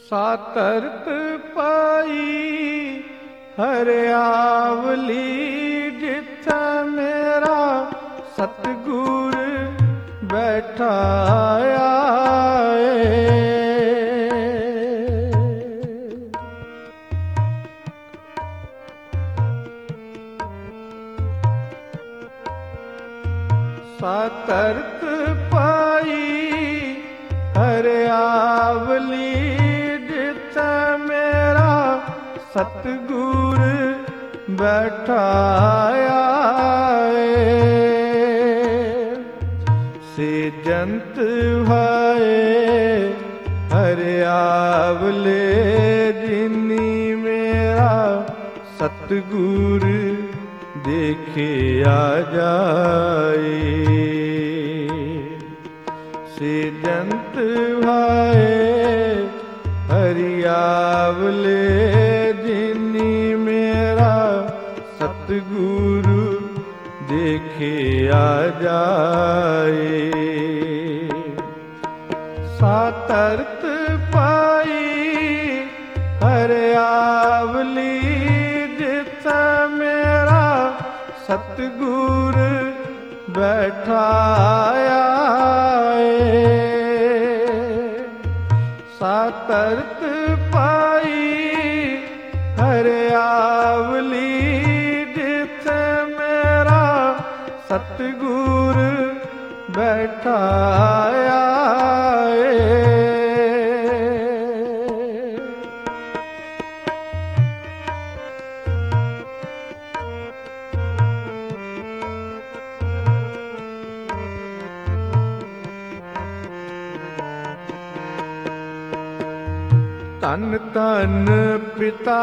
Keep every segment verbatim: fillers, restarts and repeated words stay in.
ਸਾਤਰਤ ਪਾਈ ਹਰਿਆਵਲੀ ਜਿੱਥੈ ਮੇਰਾ ਸਤਿਗੁਰ ਬੈਠਾ ਆਏ। ਸਾਤਰਤ ਪਾਈ ਹਰਿਆਵਲੀ ਜਿੱਥੈ ਮੇਰਾ ਸਤਿਗੁਰ ਬੈਠਾ ਆਏ। ਸਿਜੰਤ ਭਾਏ ਹਰਿਆਵਲੇ ਜਿਨੀ ਮੇਰਾ ਸਤਿਗੁਰ ਦੇਖਿਆ ਜਾਏ। ਸਿਜੰਤ ਭਾਏ ਹਰਿਆਵਲੇ ਜਿਨੀ ਮੇਰਾ ਸਤਿਗੁਰੂ ਦੇਖਿਆ ਜਾਏ। ਸਾਤਰਤ ਪਾਈ ਹਰਿਆਵਲੀ ਜਿੱਥੈ ਮੇਰਾ ਸਤਿਗੁਰ ਬੈਠਾ ਆਏ। ਸਾਤਰਤ ਪਾਈ ਹਰਿਆਵਲੀ ਜਿੱਥੈ ਮੇਰਾ ਸਤਿਗੁਰ ਬੈਠਾ ਆਏ। ਧੰਨ ਧੰਨ ਪਿਤਾ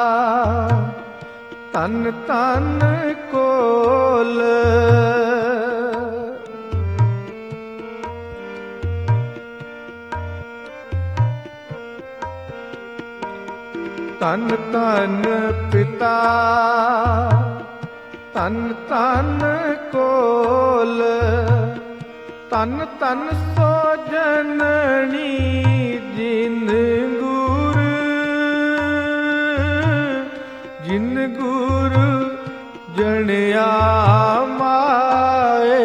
ਧੰਨ ਧੰਨ ਕੋਲ ਧੰਨ ਧੰਨ ਪਿਤਾ ਧੰਨ ਧੰਨ ਕੋਲ ਧੰਨ ਧੰਨ ਸੋ ਜਨਨੀ ਜਿਨ ਗੁਰ ਜਿਨ ਗੁਰ ਜਣਿਆ ਮਾਏ।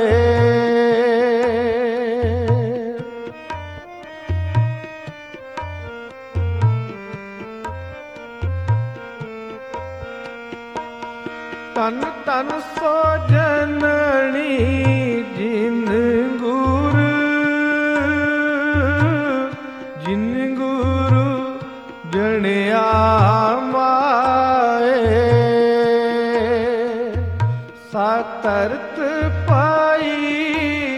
ਧੰਨ ਧੰਨ ਸੋ ਜਨਨੀ ਜਿਨ ਗੁਰ ਜਿਨ ਗੁਰੂ ਜਣਿਆ ਮਾਏ। ਸਾਤਰਤ ਪਾਈ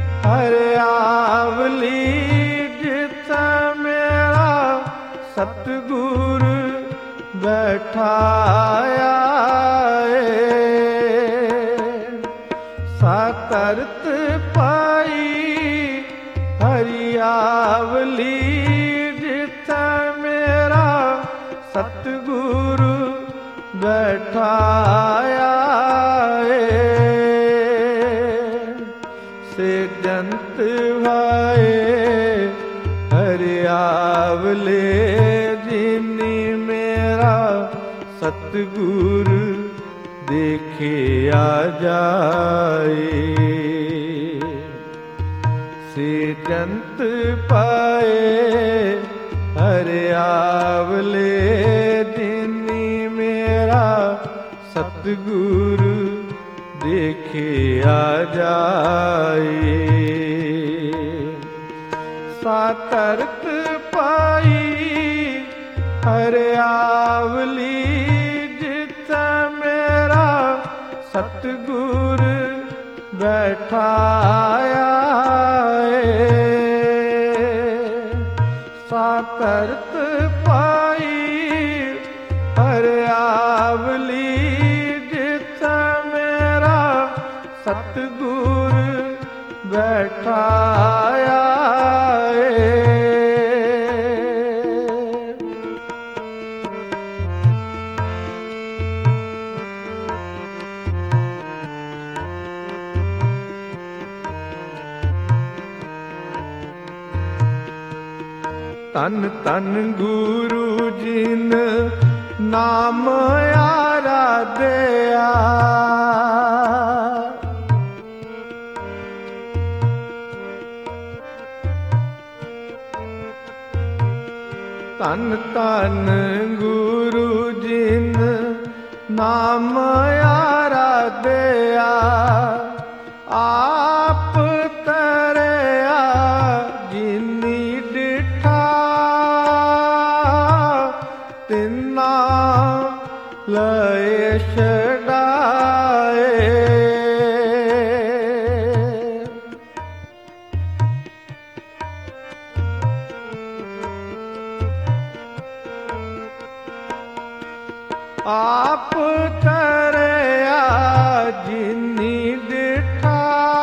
ਹਰਿਆਵਲੀ ਜਿੱਥੈ ਮੇਰਾ ਸਤਿਗੁਰ ਬੈਠਾ ਆਏ। ਸਾਤਰਤ ਪਾਈ ਹਰਿਆਵਲੀ ਜਿੱਥੈ ਮੇਰਾ ਸਤਿਗੁਰ ਬੈਠਾ ਆਏ। ਸਿਜੰਤ ਭਾਏ ਹਰਿਆਵਲੇ ਜਿਨੀ ਮੇਰਾ ਸਤਿਗੁਰ ਦੇਖਿਆ ਜਾਏ। ਸਿਜੰਤ ਪਾਏ ਹਰਿਆਵਲੇ ਜਿਨੀ ਮੇਰਾ ਸਤਿਗੁਰ ਦੇਖਿਆ ਜਾਏ। ਸਾਤਰਤ ਪਾਈ ਹਰਿਆਵਲੀ ਜਿੱਥੈ ਮੇਰਾ ਸਤਿਗੁਰ ਬੈਠਾ ਆਏ। ਸਾਤਰਤ ਪਾਈ ਹਰਿਆਵਲੀ ਜਿੱਥੈ ਮੇਰਾ ਸਤਿਗੁਰ ਬੈਠਾ ਆਏ। ਤਨ ਤਨ ਗੁਰੂ ਜਿਨ ਨਾਮ ਆਰਾਧਿਆ। ਤਨ ਤਨ ਗੁਰੂ ਜਿਨ ਨਾਮ ਆਰਾਧਿਆ। ਆਪ ਤਰਿਆ ਜਿਨੀ ਡਿਠਾ ਤਿਨਾ ਲਏ ਛਡਾਏ। ਆਪ ਤਰਿਆ ਜਿਨੀ ਡਿਠਾ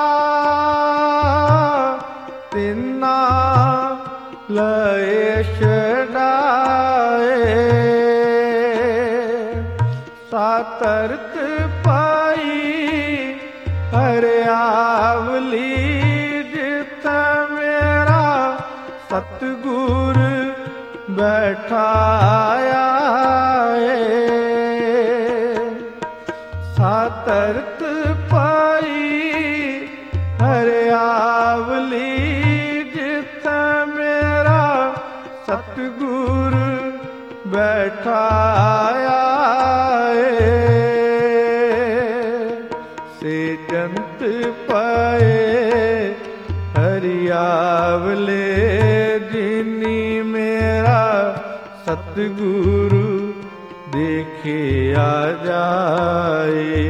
ਤਿਨਾ ਲਏ ਛਡਾਏ। ਸਾਤਰਤ ਪਾਈ ਹਰਿਆਵਲੀ ਜਿੱਥੈ ਮੇਰਾ ਸਤਿਗੁਰ ਬੈਠਾਇਆ ਏ। ਸਾਤਰਤ ਪਾਈ ਹਰਿਆਵਲੀ ਜਿੱਥੈ ਮੇਰਾ ਸਤਿਗੁਰ ਬੈਠਾਇਆ ਏ। ਸੇ ਜੰਤ ਪਾਏ ਹਰਿਆਵਲੇ ਜਿਨੀ ਮੇਰਾ ਸਤਿਗੁਰੂ ਦੇਖਿਆ ਜਾਏ।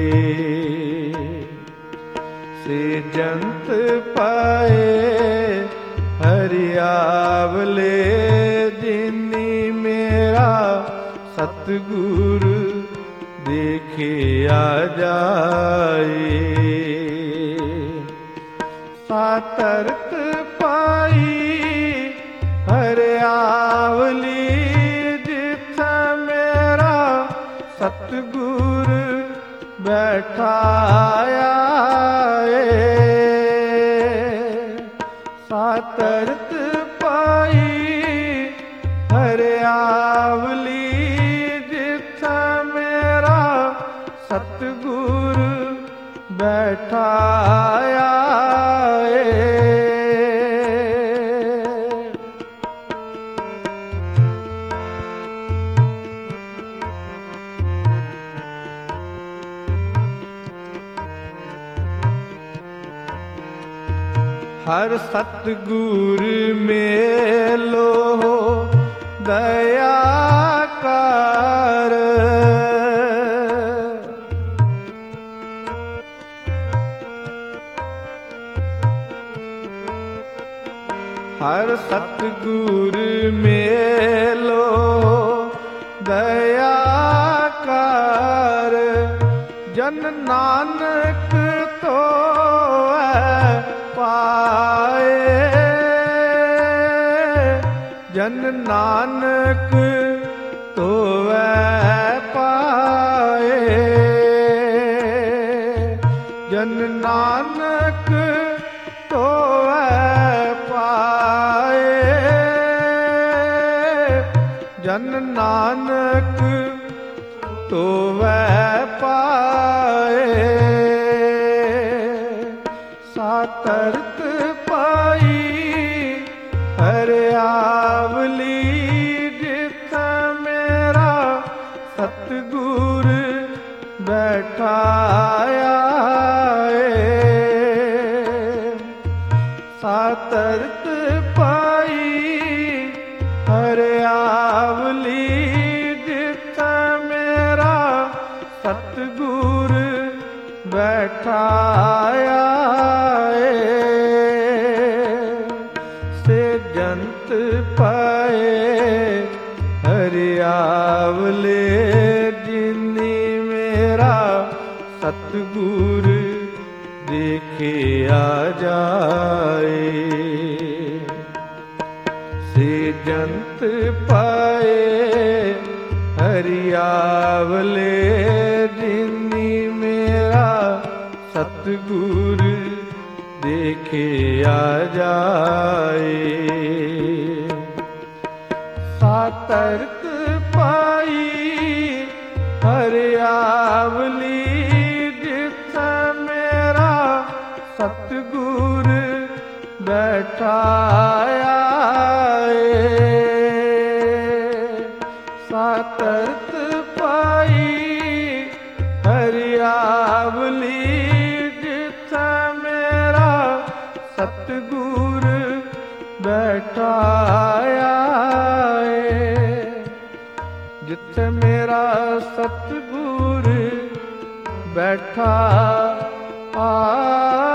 ਸੇ ਜੰਤ ਪਾਏ ਹਰਿਆਵਲੇ ਜਿਨੀ ਮੇਰਾ ਸਤਿਗੁਰੂ ਦੇਖਿਆ ਜਾਏ। ਸਾਤਰਤ ਪਾਈ ਹਰਿਆਵਲੀ ਜਿੱਥੈ ਮੇਰਾ ਸਤਿਗੁਰ ਬੈਠਾਇਆ ਏ। ਸਾਤਰਤ ਪਾਈ ਹਰਿਆਵਲੀ ਜਿੱਥੈ ਮੇਰਾ ਸਤਿਗੁਰ ਬੈਠਾਇਆ ਏ। ਹਰ ਸਤਿਗੁਰ ਮੇਲੋ ਦਇਆ ਕਰ। ਹਰ ਸਤਿਗੁਰ ਮੇਲੋ ਦਇਆ ਕਰ। ਜਨ ਨਾਨਕ ਧੋਵੈ ਪਾਏ। ਜਨ ਨਾਨਕ ਧੋਵੈ ਪਾਏ। ਜਨ ਨਾਨਕ ਧੋਵੈ ਪਾਏ। ਜਨ ਨਾਨਕ ਧੋਵੈ ਪਾਏ। ਸਾਤਰਤ ਪਾਈ ਹਰਿਆਵਲੀ ਜਿੱਥੈ ਮੇਰਾ ਸਤਿਗੁਰ ਬੈਠਾਇਆ ਏ। ਸਾਤਰਤ ਪਾਈ ਹਰਿਆਵਲੀ ਜਿੱਥੈ ਮੇਰਾ ਸਤਿਗੁਰ ਬੈਠਾਇਆ ਏ। ਸੇ ਜੰਤ ਪਾਏ ਹਰਿਆਵਲੇ ਜਿਨੀ ਮੇਰਾ ਸਤਿਗੁਰ ਦੇਖਿਆ ਜਾਏ। ਸੇ ਜੰਤ ਪਾਏ ਹਰਿਆਵਲੇ ਜਿਨੀ ਮੇਰਾ ਸਤਿਗੁਰ ਦੇਖਿਆ ਜਾਏ। ਸਾਤਰਤ ਪਾਈ ਹਰਿਆਵਲੀ ਜਿੱਥੇ ਮੇਰਾ ਸਤਿਗੁਰ ਬੈਠਾਇਆ ਏ। ਸਾਤਰਤ ਪਾਈ ਹਰਿਆਵਲੀ ਜਿੱਥੇ ਮੇਰਾ ਸਤਿਗੁਰ ਬੈਠਾਇਆ ਏ। ਜਿੱਥੇ ਮੇਰਾ ਸਤਿਗੁਰ ਬੈਠਾ ਆ